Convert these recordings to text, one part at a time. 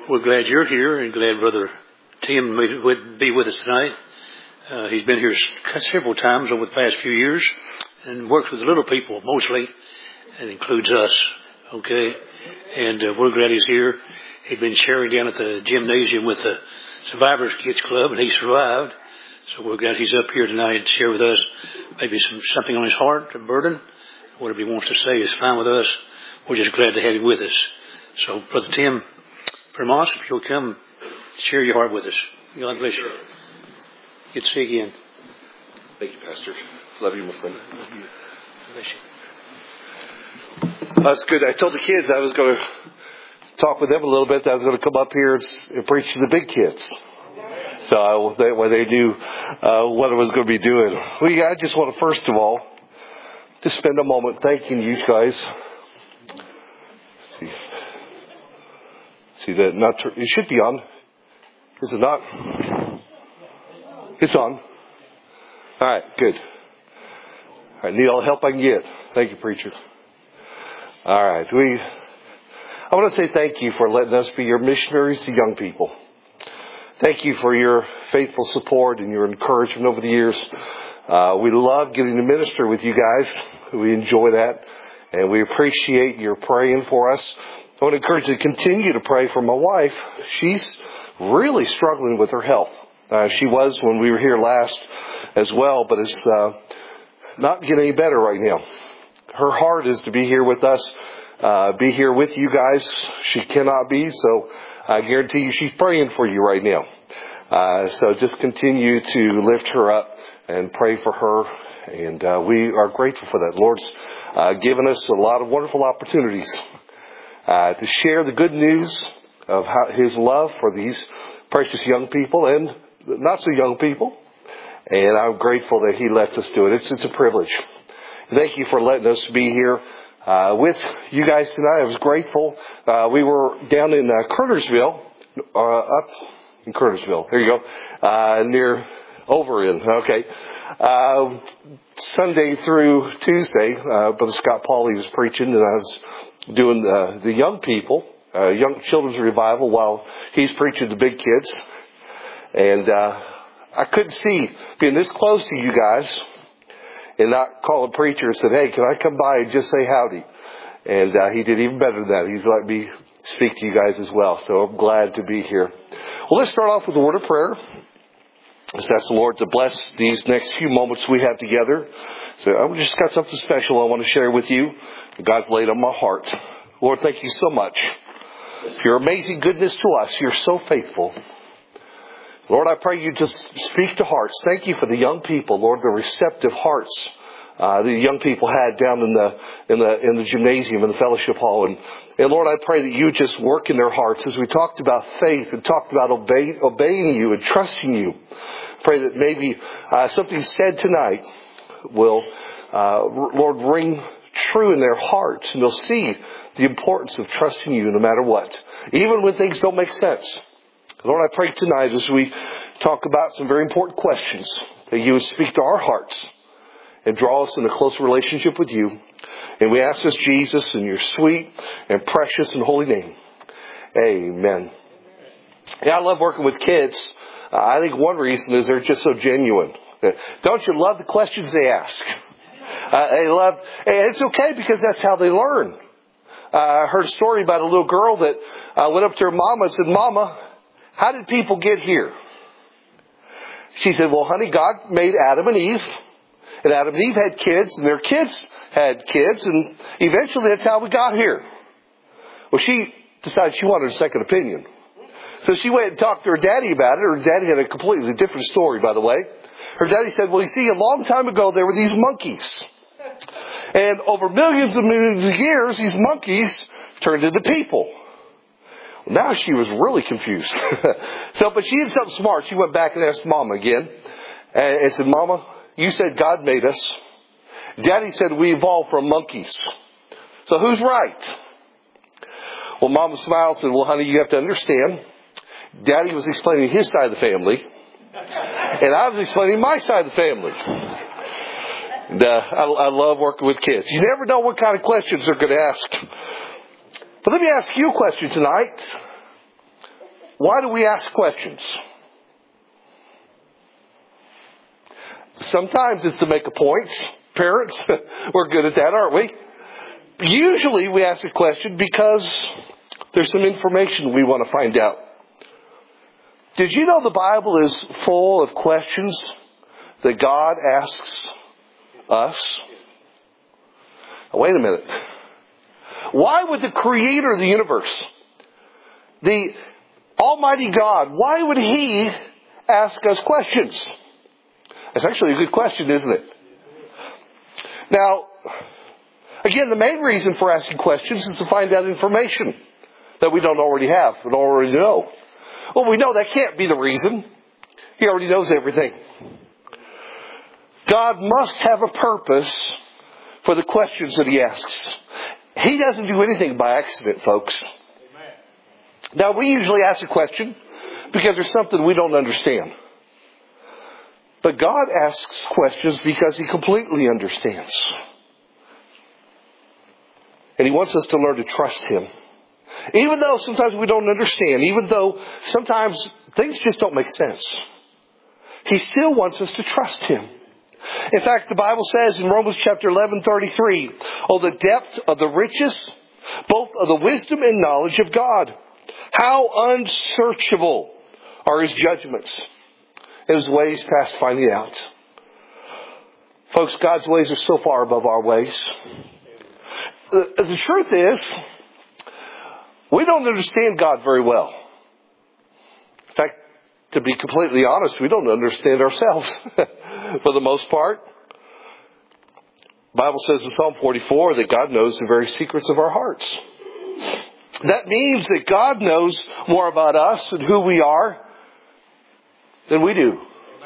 We're glad you're here and glad Brother Tim would be with us tonight. He's been here several times over the past few years and works with the little people mostly, and includes us. Okay, and we're glad he's here. He'd been sharing down at the gymnasium with the Survivors Kids Club, and he survived. So we're glad he's up here tonight to share with us maybe something on his heart, a burden. Whatever he wants to say is fine with us. We're just glad to have him with us. So, Brother Tim Primas, if you'll come share your heart with us. God bless you. Good to see you again. Thank you, Pastor. Love you, my friend. Love you. Bless you. That's good. I told the kids I was going to talk with them a little bit. I was going to come up here and preach to the big kids. So that way they knew what I was going to be doing. Well, yeah, I just want to first of all just spend a moment thanking you guys. See that? Not it should be on. Is it not? It's on. All right, good. I need all the help I can get. Thank you, preacher. All right, I want to say thank you for letting us be your missionaries to young people. Thank you for your faithful support and your encouragement over the years. We love getting to minister with you guys. We enjoy that, and we appreciate your praying for us. I want to encourage you to continue to pray for my wife. She's really struggling with her health. She was when we were here last as well, but it's not getting any better right now. Her heart is to be here with us, be here with you guys. She cannot be, so I guarantee you she's praying for you right now. So just continue to lift her up and pray for her. And we are grateful for that. Lord's given us a lot of wonderful opportunities to share the good news of His love for these precious young people and not so young people. And I'm grateful that He lets us do it. It's a privilege. Thank you for letting us be here with you guys tonight. I was grateful. We were down in Kernersville, up in Kernersville. There you go. Near Overend. Okay. Sunday through Tuesday, Brother Scott Pauley was preaching, and I was doing the young people, young children's revival while he's preaching to big kids. And I couldn't see being this close to you guys and not call a preacher and said, "Hey, can I come by and just say howdy?" And he did even better than that. He's let me speak to you guys as well. So I'm glad to be here. Well, let's start off with a word of prayer. Let's ask the Lord to bless these next few moments we have together. So I've just got something special I want to share with you. God's laid on my heart. Lord, thank you so much for your amazing goodness to us. You're so faithful. Lord, I pray you just speak to hearts. Thank you for the young people, Lord, the receptive hearts the young people had down in the gymnasium, in the fellowship hall. And Lord, I pray that you just work in their hearts as we talked about faith and talked about obeying you and trusting you. Pray that maybe something said tonight will, Lord, ring true in their hearts, and they'll see the importance of trusting you no matter what, even when things don't make sense. Lord, I pray tonight as we talk about some very important questions that you would speak to our hearts and draw us in a close relationship with you. And we ask this, Jesus, in your sweet and precious and holy name. Amen. Yeah, I love working with kids. I think one reason is they're just so genuine. Don't you love the questions they ask? And it's okay because that's how they learn. I heard a story about a little girl that went up to her mama and said, "Mama, how did people get here?" She said, "Well, honey, God made Adam and Eve. And Adam and Eve had kids, and their kids had kids, and eventually that's how we got here." Well, she decided she wanted a second opinion. So she went and talked to her daddy about it. Her daddy had a completely different story, by the way. Her daddy said, "Well, you see, a long time ago, there were these monkeys. And over millions and millions of years, these monkeys turned into people." Well, now she was really confused. But she did something smart. She went back and asked Mama again and said, "Mama, you said God made us. Daddy said we evolved from monkeys. So who's right?" Well, Mama smiled and said, "Well, honey, you have to understand. Daddy was explaining his side of the family. And I was explaining my side of the family." And I love working with kids. You never know what kind of questions they're going to ask. But let me ask you a question tonight. Why do we ask questions? Sometimes it's to make a point. Parents, we're good at that, aren't we? Usually we ask a question because there's some information we want to find out. Did you know the Bible is full of questions that God asks us? Wait a minute. Why would the Creator of the universe, the Almighty God, why would He ask us questions? That's actually a good question, isn't it? Now, again, the main reason for asking questions is to find out information that we don't already have, we don't already know. Well, we know that can't be the reason. He already knows everything. God must have a purpose for the questions that He asks. He doesn't do anything by accident, folks. Amen. Now, we usually ask a question because there's something we don't understand. But God asks questions because He completely understands. And He wants us to learn to trust Him. Even though sometimes we don't understand, even though sometimes things just don't make sense, He still wants us to trust Him. In fact, the Bible says in Romans chapter 11:33, "Oh, the depth of the riches, both of the wisdom and knowledge of God. How unsearchable are His judgments, and His ways past finding out." Folks, God's ways are so far above our ways. The truth is, we don't understand God very well. In fact, to be completely honest, we don't understand ourselves for the most part. The Bible says in Psalm 44 that God knows the very secrets of our hearts. That means that God knows more about us and who we are than we do.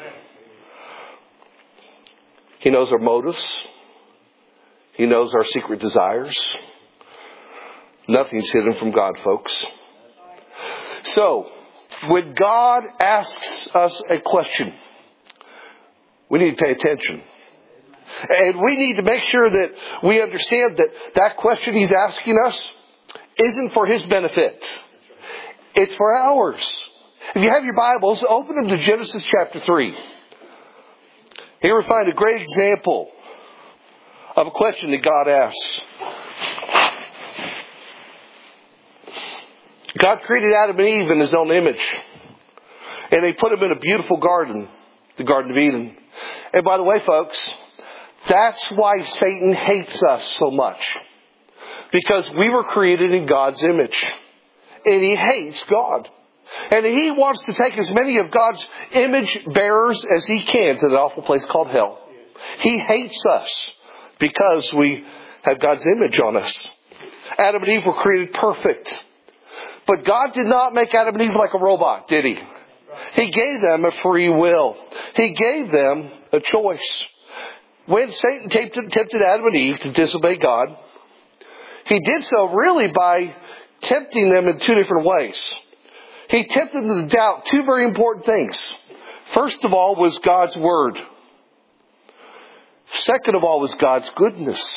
He knows our motives. He knows our secret desires. Nothing's hidden from God, folks. So, when God asks us a question, we need to pay attention. And we need to make sure that we understand that that question He's asking us isn't for His benefit. It's for ours. If you have your Bibles, open them to Genesis chapter 3. Here we find a great example of a question that God asks. God created Adam and Eve in His own image. And He put them in a beautiful garden, the Garden of Eden. And by the way, folks, that's why Satan hates us so much. Because we were created in God's image. And he hates God. And he wants to take as many of God's image bearers as he can to that awful place called hell. He hates us because we have God's image on us. Adam and Eve were created perfect. But God did not make Adam and Eve like a robot, did He? He gave them a free will. He gave them a choice. When Satan tempted Adam and Eve to disobey God, he did so really by tempting them in two different ways. He tempted them to doubt two very important things. First of all was God's Word. Second of all was God's goodness.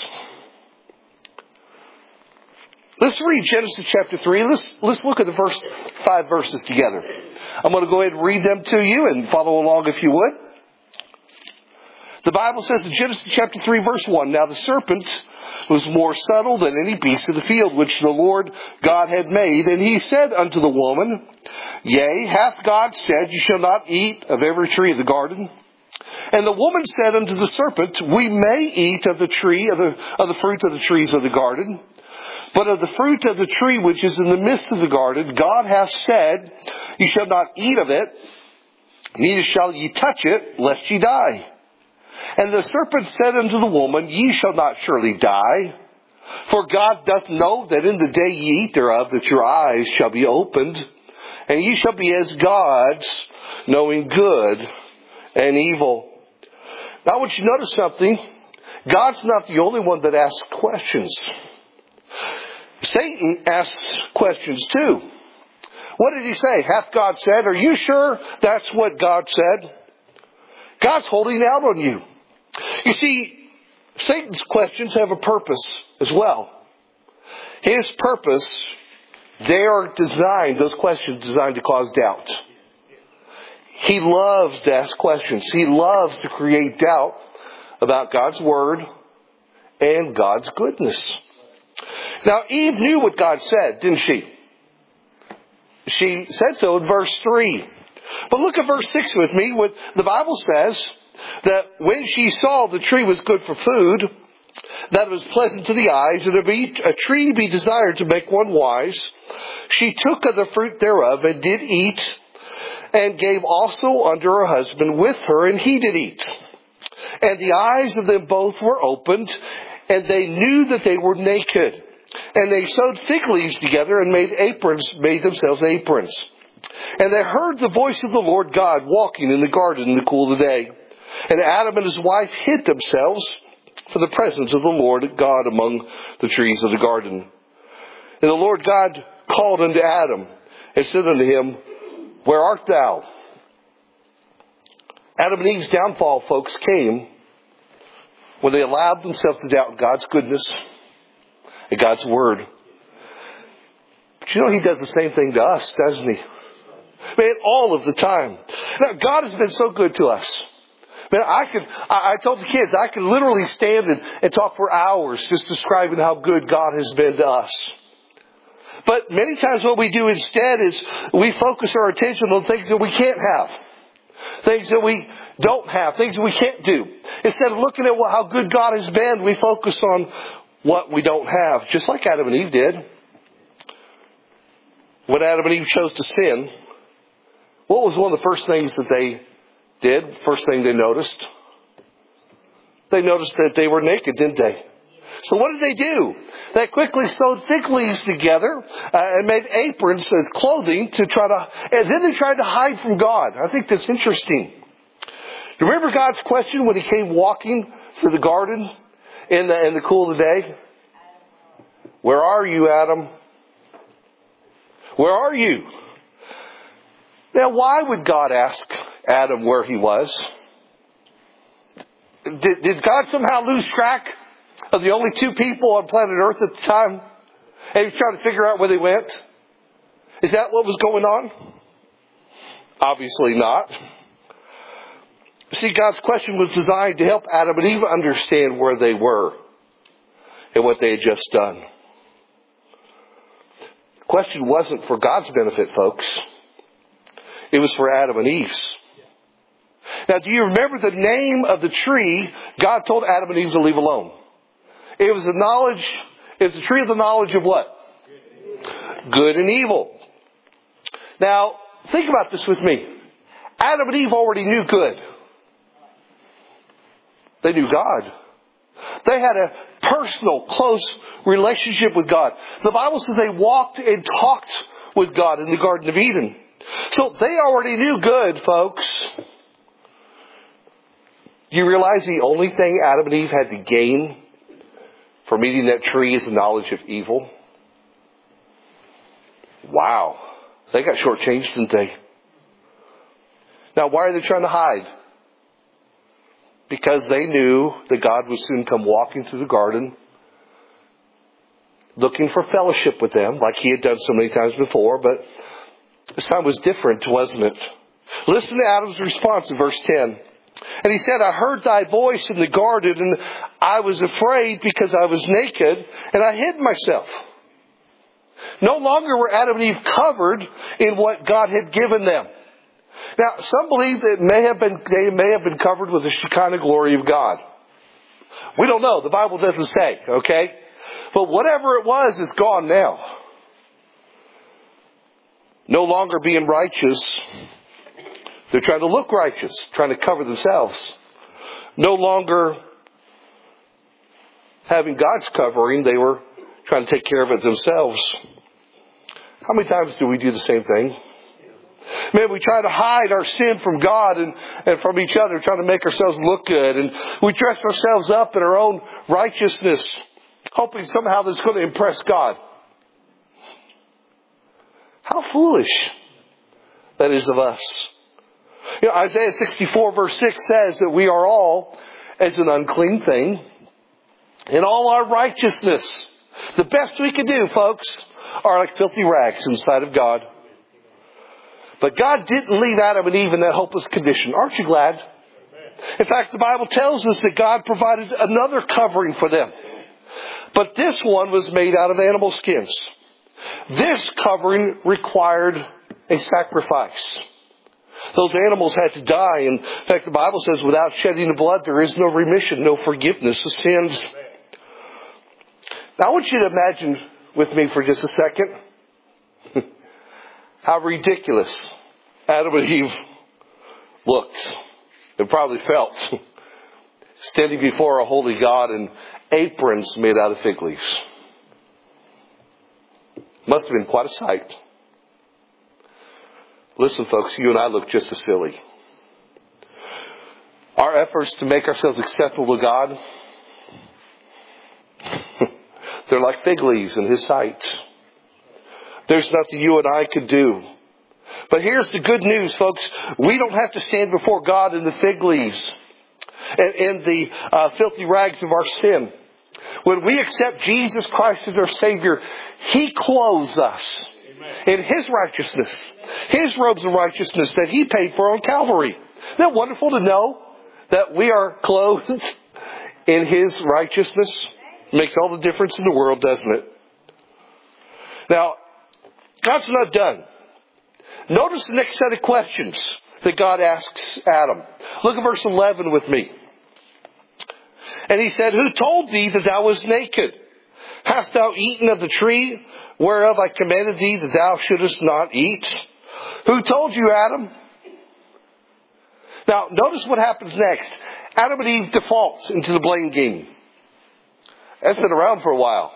Let's read Genesis chapter 3. Let's look at the first 5 verses together. I'm going to go ahead and read them to you and follow along if you would. The Bible says in Genesis chapter 3 verse 1, "Now the serpent was more subtle than any beast of the field which the Lord God had made. And he said unto the woman, Yea, hath God said, You shall not eat of every tree of the garden? And the woman said unto the serpent, We may eat of the tree of the fruit of the trees of the garden. But of the fruit of the tree which is in the midst of the garden, God hath said, You shall not eat of it, neither shall ye touch it, lest ye die. And the serpent said unto the woman, Ye shall not surely die. For God doth know that in the day ye eat thereof, that your eyes shall be opened, and ye shall be as gods, knowing good and evil." Now I want you to notice something. God's not the only one that asks questions. Satan asks questions too. What did he say? Hath God said? Are you sure that's what God said? God's holding out on you. You see, Satan's questions have a purpose as well. His purpose those questions designed to cause doubt. He loves to ask questions. He loves to create doubt about God's Word and God's goodness. Now, Eve knew what God said, didn't she? She said so in verse 3. But look at verse 6 with me. What the Bible says, that when she saw the tree was good for food, that it was pleasant to the eyes, and a tree be desired to make one wise, she took of the fruit thereof, and did eat, and gave also unto her husband with her, and he did eat. And the eyes of them both were opened, and they knew that they were naked. And they sewed fig leaves together, and made themselves aprons. And they heard the voice of the Lord God walking in the garden in the cool of the day. And Adam and his wife hid themselves for the presence of the Lord God among the trees of the garden. And the Lord God called unto Adam, and said unto him, Where art thou? Adam and Eve's downfall, folks, came when they allowed themselves to doubt God's goodness and God's Word. But you know, He does the same thing to us, doesn't He? Man, all of the time. Now, God has been so good to us. Man, I told the kids, I could literally stand and talk for hours just describing how good God has been to us. But many times what we do instead is we focus our attention on things that we can't have. Things that we don't have. Things that we can't do. Instead of looking at how good God has been, we focus on what we don't have. Just like Adam and Eve did. When Adam and Eve chose to sin, what was one of the first things that they did? First thing they noticed? They noticed that they were naked, didn't they? So what did they do? They quickly sewed fig leaves together and made aprons as clothing and then they tried to hide from God. I think that's interesting. You remember God's question when He came walking through the garden in the cool of the day? Where are you, Adam? Where are you? Now, why would God ask Adam where he was? Did God somehow lose track of the only two people on planet Earth at the time? And He was trying to figure out where they went? Is that what was going on? Obviously not. See, God's question was designed to help Adam and Eve understand where they were and what they had just done. The question wasn't for God's benefit, folks. It was for Adam and Eve's. Now, do you remember the name of the tree God told Adam and Eve to leave alone? It was the tree of the knowledge of what? Good and evil. Now, think about this with me. Adam and Eve already knew good. They knew God. They had a personal, close relationship with God. The Bible says they walked and talked with God in the Garden of Eden. So they already knew good, folks. Do you realize the only thing Adam and Eve had to gain from eating that tree is the knowledge of evil? Wow. They got shortchanged, didn't they? Now, why are they trying to hide? Because they knew that God would soon come walking through the garden, looking for fellowship with them, like He had done so many times before, but this time was different, wasn't it? Listen to Adam's response in verse 10. And he said, I heard thy voice in the garden, and I was afraid because I was naked, and I hid myself. No longer were Adam and Eve covered in what God had given them. Now, some believe that they may have been covered with the Shekinah glory of God. We don't know. The Bible doesn't say, okay? But whatever it was is gone now. No longer being righteous, they're trying to look righteous, trying to cover themselves. No longer having God's covering, they were trying to take care of it themselves. How many times do we do the same thing? Man, we try to hide our sin from God and from each other, trying to make ourselves look good. And we dress ourselves up in our own righteousness, hoping somehow that's going to impress God. How foolish that is of us. You know, Isaiah 64 verse 6 says that we are all as an unclean thing, and all our righteousness The best we can do, folks, are like filthy rags in the sight of God. But God didn't leave Adam and Eve in that hopeless condition. Aren't you glad? In fact, the Bible tells us that God provided another covering for them. But this one was made out of animal skins. This covering required a sacrifice. Those animals had to die. In fact, the Bible says without shedding of blood, there is no remission, no forgiveness of sins. Now I want you to imagine with me for just a second how ridiculous Adam and Eve looked and probably felt standing before a holy God in aprons made out of fig leaves. Must have been quite a sight. Listen, folks, you and I look just as silly. Our efforts to make ourselves acceptable to God, they're like fig leaves in His sight. There's nothing you and I could do. But here's the good news, folks. We don't have to stand before God in the fig leaves and in the filthy rags of our sin. When we accept Jesus Christ as our Savior, He clothes us in His righteousness, His robes of righteousness that He paid for on Calvary. Isn't that wonderful to know that we are clothed in His righteousness? It makes all the difference in the world, doesn't it? Now, God's not done. Notice the next set of questions that God asks Adam. Look at verse 11 with me. And He said, who told thee that thou wast naked? Hast thou eaten of the tree whereof I commanded thee that thou shouldest not eat? Who told you, Adam? Now, notice what happens next. Adam and Eve default into the blame game. That's been around for a while.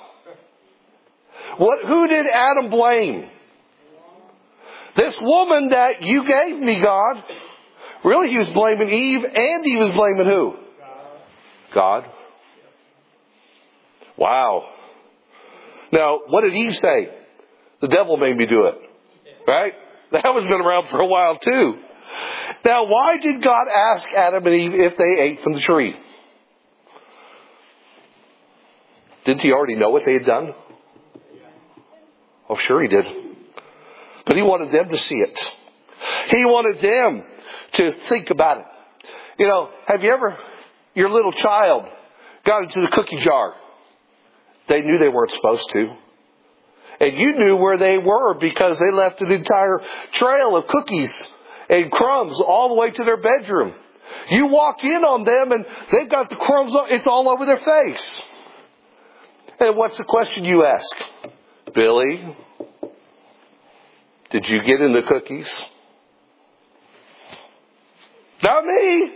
Who did Adam blame? This woman that you gave me, God. Really, he was blaming Eve, and he was blaming who? God. Wow. Now, what did Eve say? The devil made me do it. Right? That has been around for a while too. Now, why did God ask Adam and Eve if they ate from the tree? Didn't He already know what they had done? Oh, sure He did. But He wanted them to see it. He wanted them to think about it. You know, have you ever, your little child got into the cookie jar? They knew they weren't supposed to. And you knew where they were because they left an entire trail of cookies and crumbs all the way to their bedroom. You walk in on them and they've got the crumbs, it's all over their face. And what's the question you ask? Billy, did you get in the cookies? Not me.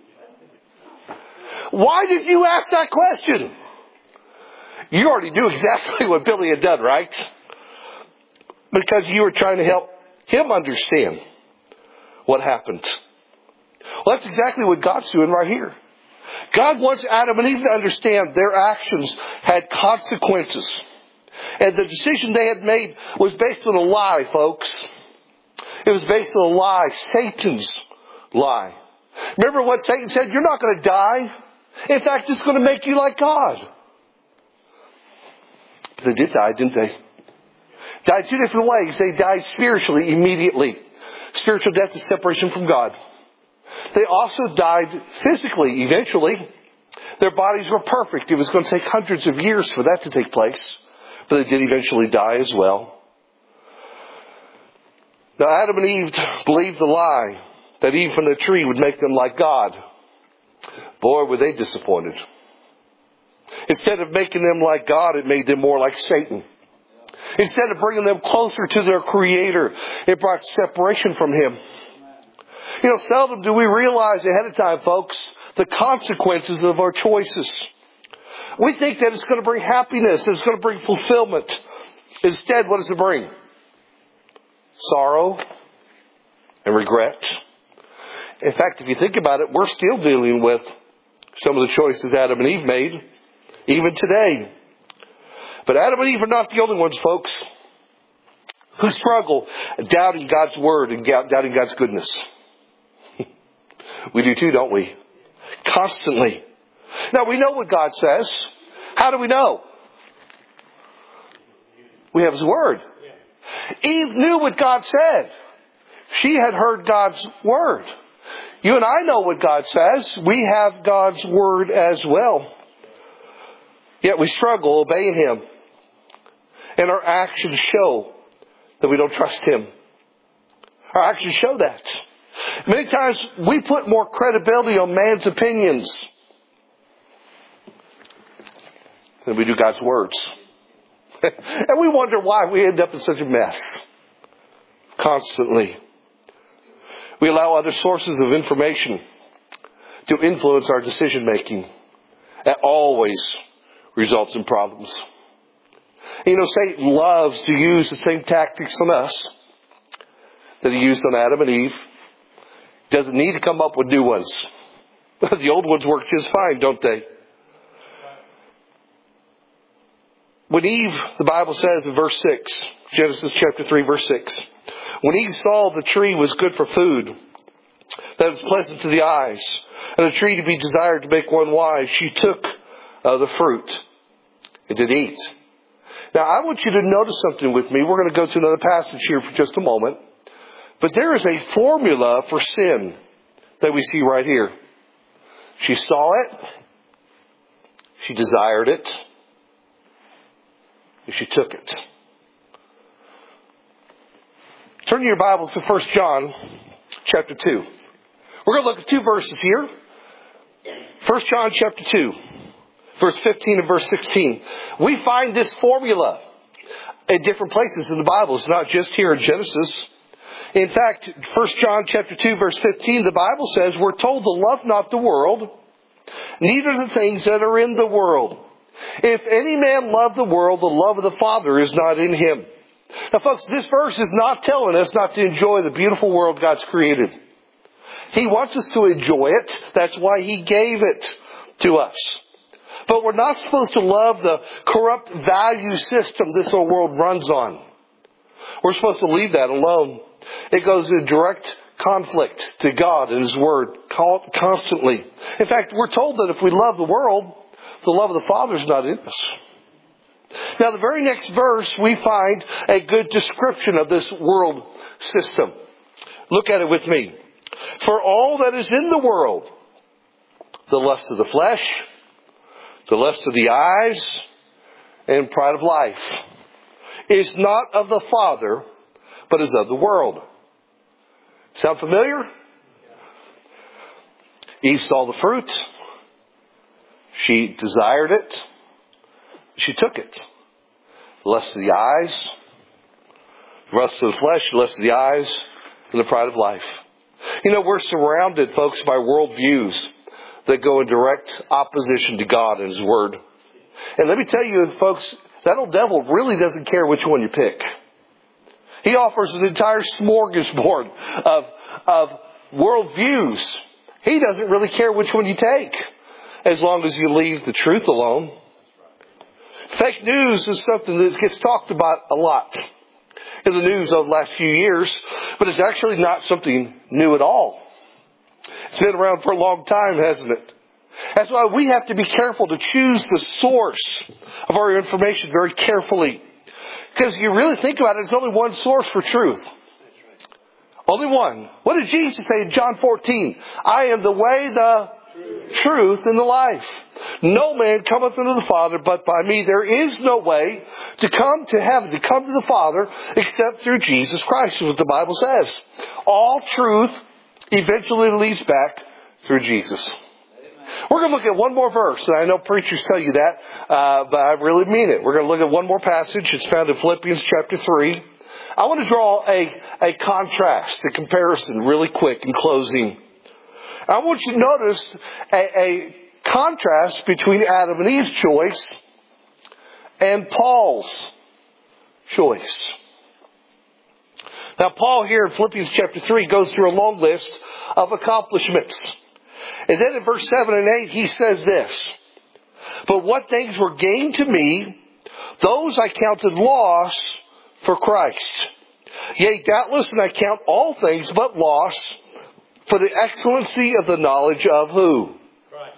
Why did you ask that question? You already knew exactly what Billy had done, right? Because you were trying to help him understand what happened. Well, that's exactly what God's doing right here. God wants Adam and Eve to understand their actions had consequences. And the decision they had made was based on a lie, folks. It was based on a lie, Satan's lie. Remember what Satan said? You're not going to die. In fact, it's going to make you like God. They did die, didn't they? Died two different ways. They died spiritually immediately. Spiritual death is separation from God. They also died physically eventually. Their bodies were perfect. It was going to take hundreds of years for that to take place. But they did eventually die as well. Now Adam and Eve believed the lie that eating from the tree would make them like God. Boy, were they disappointed. Instead of making them like God, it made them more like Satan. Instead of bringing them closer to their Creator, it brought separation from Him. You know, seldom do we realize ahead of time, folks, the consequences of our choices. We think that it's going to bring happiness, it's going to bring fulfillment. Instead, what does it bring? Sorrow and regret. In fact, if you think about it, we're still dealing with some of the choices Adam and Eve made, even today. But Adam and Eve are not the only ones, folks, who struggle doubting God's Word and doubting God's goodness. We do too, don't we? Constantly. Now, we know what God says. How do we know? We have His Word. Eve knew what God said. She had heard God's Word. You and I know what God says. We have God's Word as well. Yet we struggle obeying Him. And our actions show that we don't trust Him. Our actions show that. Many times we put more credibility on man's opinions than we do God's words. And we wonder why we end up in such a mess. Constantly. We allow other sources of information to influence our decision making. That always results in problems. And you know, Satan loves to use the same tactics on us that he used on Adam and Eve. Doesn't need to come up with new ones. The old ones work just fine, don't they? When Eve, the Bible says in verse 6, Genesis chapter 3, verse 6, when Eve saw the tree was good for food, that it was pleasant to the eyes, and a tree to be desired to make one wise, she took the fruit and did eat. Now, I want you to notice something with me. We're going to go to another passage here for just a moment. But there is a formula for sin that we see right here. She saw it. She desired it. And she took it. Turn your Bibles to 1 John chapter 2. We're going to look at two verses here. 1 John chapter 2, verse 15 and verse 16. We find this formula in different places in the Bible. It's not just here in Genesis. In fact, 1 John chapter 2, verse 15, the Bible says, we're told to love not the world, neither the things that are in the world. If any man love the world, the love of the Father is not in him. Now, folks, this verse is not telling us not to enjoy the beautiful world God's created. He wants us to enjoy it. That's why He gave it to us. But we're not supposed to love the corrupt value system this whole world runs on. We're supposed to leave that alone. It goes in direct conflict to God and His Word constantly. In fact, we're told that if we love the world, the love of the Father is not in us. Now, the very next verse, we find a good description of this world system. Look at it with me. For all that is in the world, the lust of the flesh, the lust of the eyes, and pride of life, is not of the Father, but is of the world. Sound familiar? Eve saw the fruit. She desired it. She took it. The lust of the eyes, the lust of the flesh, the lust of the eyes, and the pride of life. You know, we're surrounded, folks, by worldviews that go in direct opposition to God and His Word. And let me tell you, folks, that old devil really doesn't care which one you pick. He offers an entire smorgasbord of worldviews. He doesn't really care which one you take, as long as you leave the truth alone. Fake news is something that gets talked about a lot in the news over the last few years, but it's actually not something new at all. It's been around for a long time, hasn't it? That's why we have to be careful to choose the source of our information very carefully. Because you really think about it, there's only one source for truth. Only one. What did Jesus say in John 14? I am the way, the truth, and the life. No man cometh unto the Father but by me. There is no way to come to heaven, to come to the Father, except through Jesus Christ, is what the Bible says. All truth eventually leads back through Jesus. We're going to look at one more verse, and I know preachers tell you that, but I really mean it. We're going to look at one more passage. It's found in Philippians chapter 3. I want to draw a contrast, a comparison really quick in closing. I want you to notice a contrast between Adam and Eve's choice and Paul's choice. Now, Paul here in Philippians chapter 3 goes through a long list of accomplishments. And then in verse 7 and 8, he says this, but what things were gained to me, those I counted loss for Christ. Yea, doubtless, and I count all things but loss for the excellency of the knowledge of who?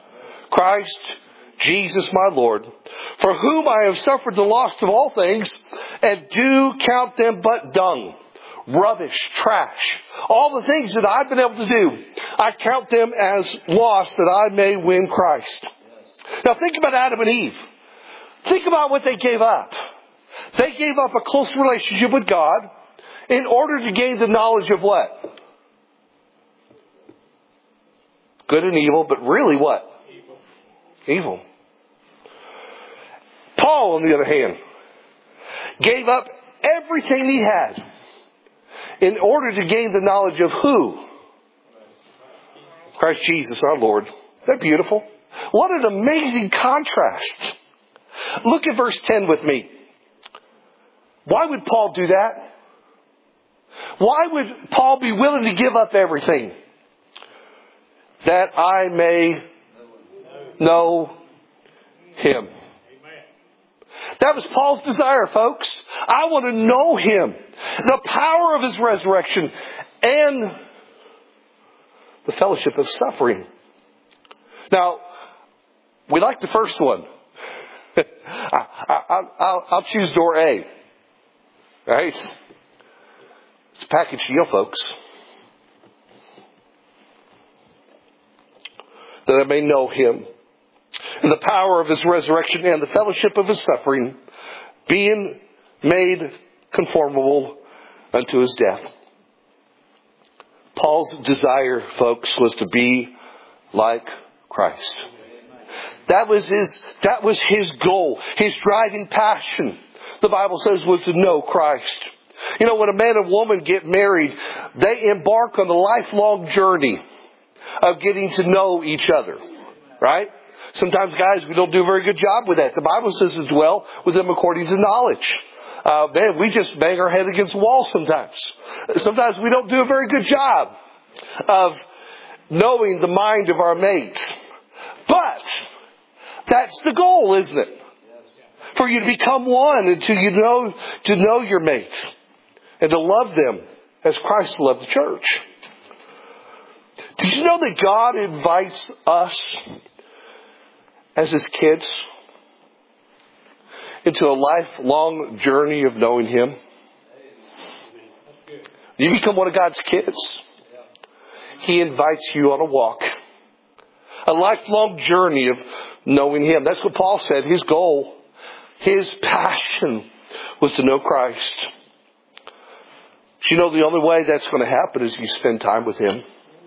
Christ Jesus my Lord, for whom I have suffered the loss of all things, and do count them but dung, rubbish, trash. All the things that I've been able to do, I count them as lost that I may win Christ. Now think about Adam and Eve. Think about what they gave up. They gave up a close relationship with God in order to gain the knowledge of what? Good and evil, but really what? Evil. Paul, on the other hand, gave up everything he had in order to gain the knowledge of who? Christ Jesus, our Lord. Isn't that beautiful? What an amazing contrast. Look at verse 10 with me. Why would Paul do that? Why would Paul be willing to give up everything? That I may know Him. That was Paul's desire, folks. I want to know Him. The power of His resurrection and the fellowship of suffering. Now, we like the first one. I'll choose door A. Right? It's a package deal, folks. That I may know Him. And the power of His resurrection and the fellowship of His suffering, being made conformable unto His death. Paul's desire, folks, was to be like Christ. That was his goal. His driving passion, the Bible says, was to know Christ. You know, when a man and woman get married, they embark on the lifelong journey of getting to know each other. Right? Sometimes, guys, we don't do a very good job with that. The Bible says to dwell with them according to knowledge. Man, we just bang our head against the wall sometimes. Sometimes we don't do a very good job of knowing the mind of our mate. But that's the goal, isn't it? For you to become one and to know your mate and to love them as Christ loved the church. Did you know that God invites us as His kids into a lifelong journey of knowing Him? You become one of God's kids. He invites you on a walk. A lifelong journey of knowing Him. That's what Paul said. His goal, his passion was to know Christ. But you know, the only way that's going to happen is you spend time with Him.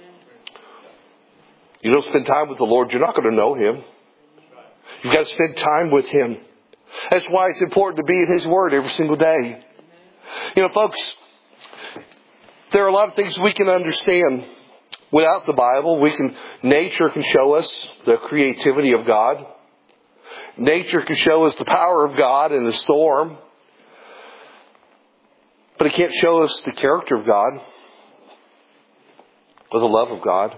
You don't spend time with the Lord, you're not going to know Him. You've got to spend time with Him. That's why it's important to be in His Word every single day. You know, folks, there are a lot of things we can understand without the Bible. Nature can show us the creativity of God. Nature can show us the power of God in the storm. But it can't show us the character of God or the love of God.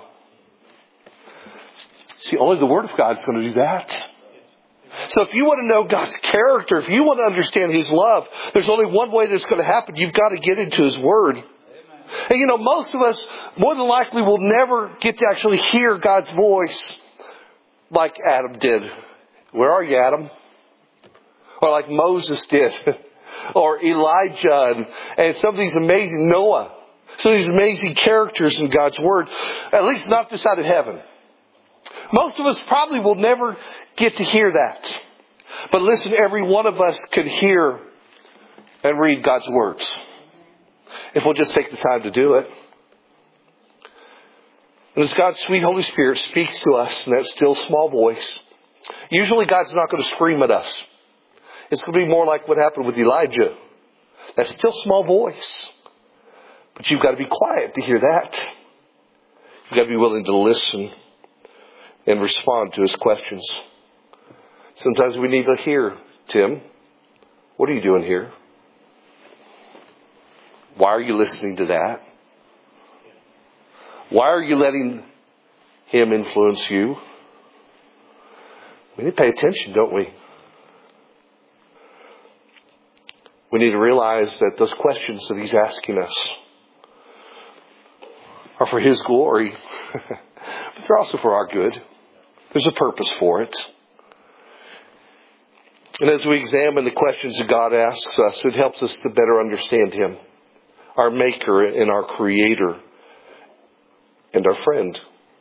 See, only the Word of God is going to do that. So if you want to know God's character, if you want to understand His love, there's only one way that's going to happen. You've got to get into His Word. And you know, most of us, more than likely, will never get to actually hear God's voice like Adam did. Where are you, Adam? Or like Moses did. Or Elijah and some of these amazing Noah. Some of these amazing characters in God's Word. At least not this side of heaven. Most of us probably will never get to hear that. But listen, every one of us could hear and read God's words. If we'll just take the time to do it. And as God's sweet Holy Spirit speaks to us in that still small voice, usually God's not going to scream at us. It's going to be more like what happened with Elijah. That still small voice. But you've got to be quiet to hear that. You've got to be willing to listen and respond to His questions. Sometimes we need to hear, Tim, what are you doing here? Why are you listening to that? Why are you letting Him influence you? We need to pay attention, don't we? We need to realize that those questions that He's asking us are for His glory, but they're also for our good. There's a purpose for it. And as we examine the questions that God asks us, it helps us to better understand Him, our Maker and our Creator and our friend.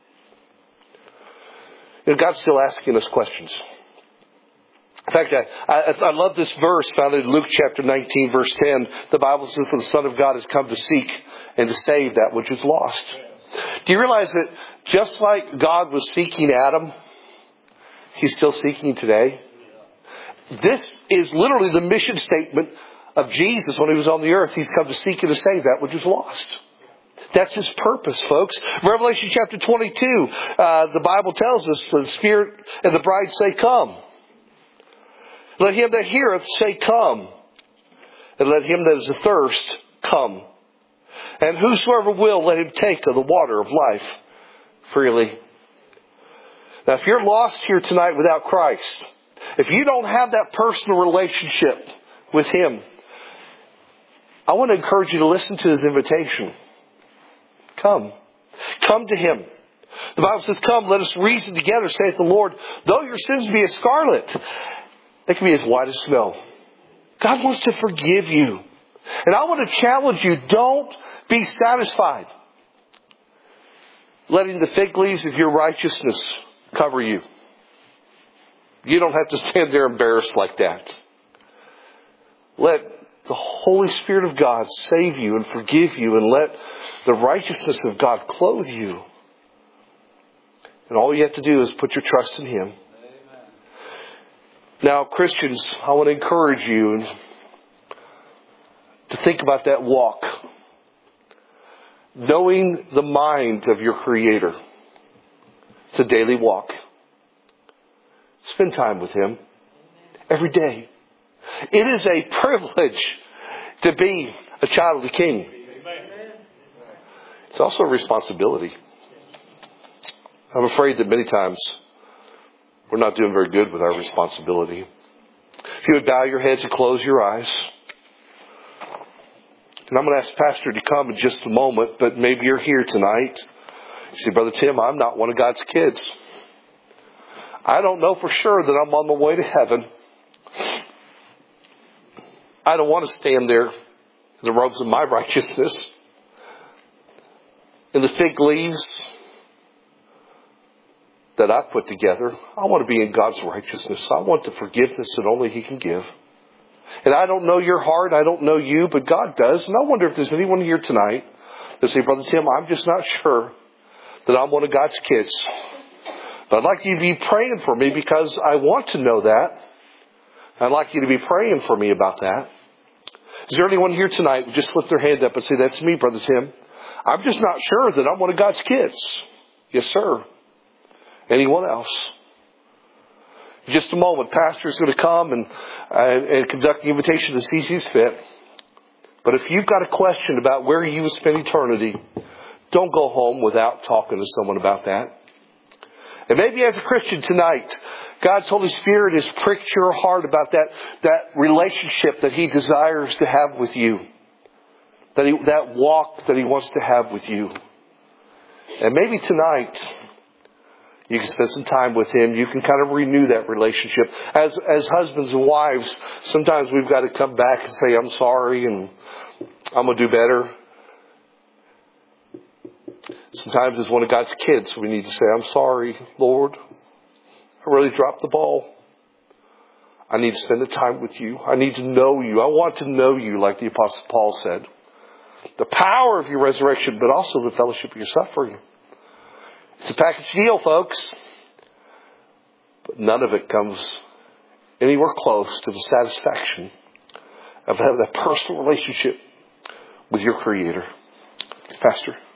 God's still asking us questions. In fact, I love this verse found in Luke chapter 19, verse 10. The Bible says, "For the Son of God has come to seek and to save that which is lost." Do you realize that just like God was seeking Adam, He's still seeking today? This is literally the mission statement of Jesus when He was on the earth. He's come to seek and to save that which is lost. That's His purpose, folks. Revelation chapter 22, the Bible tells us the Spirit and the bride say, "Come." Let him that heareth say, "Come." And let him that is athirst come. And whosoever will, let him take of the water of life freely. Now, if you're lost here tonight without Christ, if you don't have that personal relationship with Him, I want to encourage you to listen to His invitation. Come. Come to Him. The Bible says, "Come, let us reason together, saith the Lord. Though your sins be as scarlet, they can be as white as snow." God wants to forgive you. And I want to challenge you, don't be satisfied letting the fig leaves of your righteousness cover you. You don't have to stand there embarrassed like that. Let the Holy Spirit of God save you and forgive you, and let the righteousness of God clothe you. And all you have to do is put your trust in Him. Amen. Now, Christians, I want to encourage you to think about that walk. Knowing the mind of your Creator. It's a daily walk. Spend time with Him every day. It is a privilege to be a child of the King. It's also a responsibility. I'm afraid that many times we're not doing very good with our responsibility. If you would bow your heads and close your eyes. And I'm going to ask Pastor to come in just a moment, but maybe you're here tonight. You say, "Brother Tim, I'm not one of God's kids. I don't know for sure that I'm on my way to heaven. I don't want to stand there in the robes of my righteousness, in the fig leaves that I've put together. I want to be in God's righteousness. I want the forgiveness that only He can give. And I don't know your heart. I don't know you, but God does. And I wonder if there's anyone here tonight that say, "Brother Tim, I'm just not sure that I'm one of God's kids. But I'd like you to be praying for me because I want to know that. I'd like you to be praying for me about that." Is there anyone here tonight who just slip their hand up and say, "That's me, Brother Tim. I'm just not sure that I'm one of God's kids." Yes, sir. Anyone else? In just a moment, Pastor's going to come and conduct the invitation as he sees fit. But if you've got a question about where you will spend eternity, don't go home without talking to someone about that. And maybe as a Christian tonight, God's Holy Spirit has pricked your heart about that relationship that He desires to have with you. That walk that He wants to have with you. And maybe tonight, you can spend some time with Him. You can kind of renew that relationship. As husbands and wives, sometimes we've got to come back and say, "I'm sorry and I'm going to do better." Sometimes as one of God's kids, we need to say, "I'm sorry, Lord. I really dropped the ball. I need to spend the time with you. I need to know you. I want to know you," like the Apostle Paul said. The power of your resurrection, but also the fellowship of your suffering. It's a package deal, folks. But none of it comes anywhere close to the satisfaction of having that personal relationship with your Creator. Pastor.